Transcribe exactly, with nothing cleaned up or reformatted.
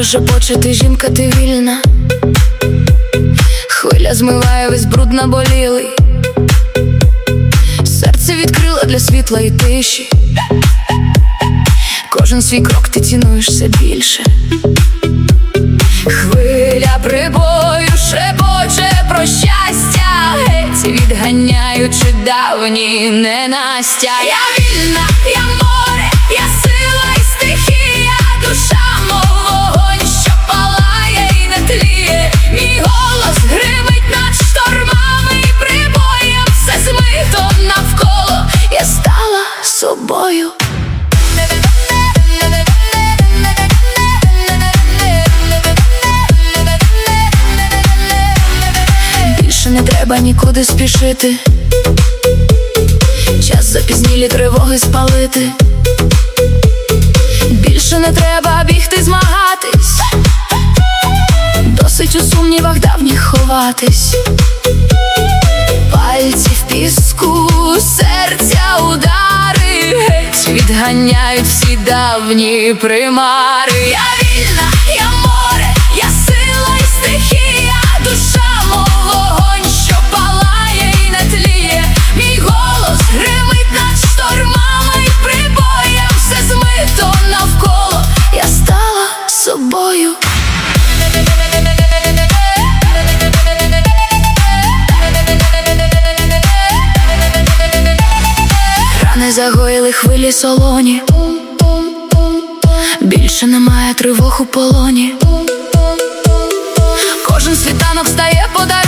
Гітара шепоче, ти жінка, ти вільна. Хвиля змиває весь бруд наболілий. Серце відкрила для світла і тиші. Кожен свій крок ти цінуєш все більше. Хвиля прибою шепоче про щастя, геть відганяючи давні ненастя. Я вільна, я море, я сила і стихія, душа мов вогонь, що палає і не тліє. Мій голос гримить над штормами і прибоєм, все змито навколо, я стала собою. Більше не треба нікуди спішити, час запізнілі тривоги спалити. Більше не треба бігти, змагатись, досить у сумнівах давніх ховатись. Пальці в піску, серця удари, геть відганяють всі давні примари. Я вільна, я море, я сила і стихія, душа мов вогонь, що палає і не тліє. Мій голос гримить над штормами і прибоєм, все змито навколо, я стала собою. Рани загоїли хвилі солоні, більше немає тривог у полоні. Кожен світанок стає подарунком.